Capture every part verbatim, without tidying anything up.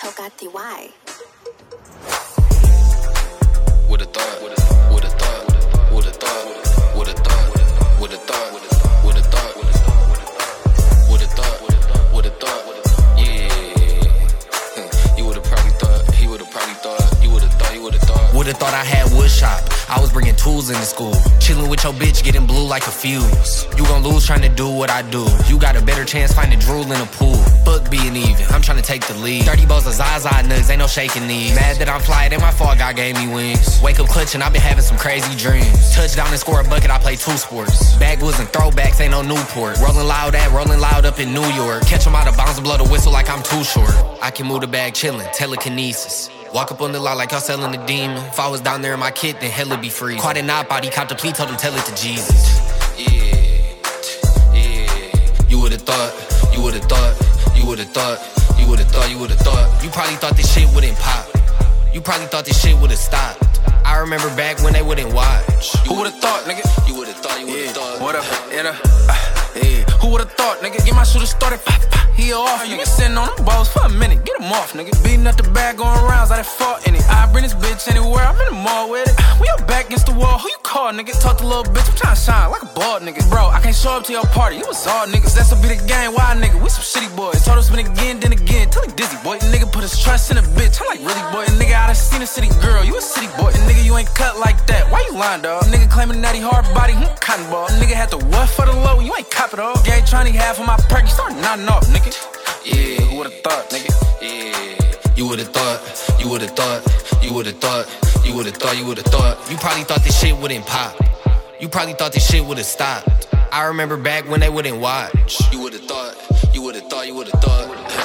Togati Y. Woulda thought, woulda thought, woulda thought, woulda thought, woulda thought, woulda thought, woulda thought, woulda thought, woulda thought, yeah. You woulda probably thought, he woulda probably thought, you woulda thought, you woulda thought. Woulda thought I had wood shop. I was bringing tools into school. Chillin' with your bitch, getting blue like a fuse. You gon' lose trying to do what I do. You got a better chance finding drool in a pool. Fuck being even, I'm trying to take the lead. thirty balls of Zaza nugs, ain't no shaking these. Mad that I'm fly, ain't my fault, God gave me wings. Wake up clutching, I've been having some crazy dreams. Touchdown and score a bucket, I play two sports. Backwoods and throwbacks, ain't no Newport. Rolling loud at, rolling loud up in New York. Catch 'em out of bounds and blow the whistle like I'm too short. I can move the bag chillin', telekinesis. Walk up on the lot like y'all selling a demon. If I was down there in my kit, then hell would be free. Caught a knot body, copped a plea, told him tell it to Jesus. Yeah, yeah. You would've thought, you would've thought, you would've thought, you would've thought, you would've thought. You probably thought this shit wouldn't pop. You probably thought this shit would've stopped. I remember back when they wouldn't watch. Who would've thought, nigga? You would've thought, you would've yeah. thought. What up, in a, uh, yeah. Who would've thought, nigga? Get my shooter started, pop, pop. He off, nigga. Sitting on them balls for a minute. Get him off, nigga. Beating up the bag, going rounds, I done fought in it. I bring this bitch anywhere, I'm in the mall with it. We up back against the wall, who you call, nigga? Talk to little bitch, I'm trying to shine like a bald nigga. Bro, I can't show up to your party, you was all niggas. That's will be the game, why nigga? We some shitty boys. Told us spin again, then again, till he dizzy, boy. Nigga put his trust in a bitch, I'm like, really, boy? Nigga, I done seen a city girl, you a city boy. And nigga, you ain't cut like that, why you lying, dog? Nigga claiming that he hard body, hmm, cotton ball. Nigga had to what for the low, you ain't cop it all. Gang trying to half of my perk, you start nodding off, nigga. Yeah, who would've thought, nigga? Yeah. You would've thought, you would've thought, you would've thought, you would've thought, you would've thought. You probably thought this shit wouldn't pop. You probably thought this shit would've stopped. I remember back when they wouldn't watch. You would've thought, you would've thought, you would've thought.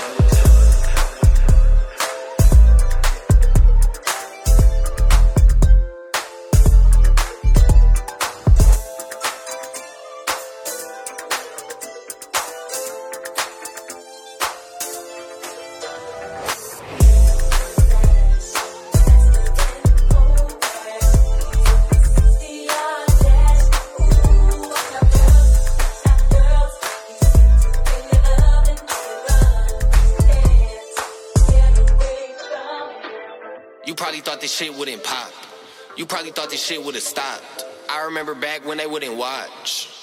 You probably thought this shit wouldn't pop. You probably thought this shit would've stopped. I remember back when they wouldn't watch.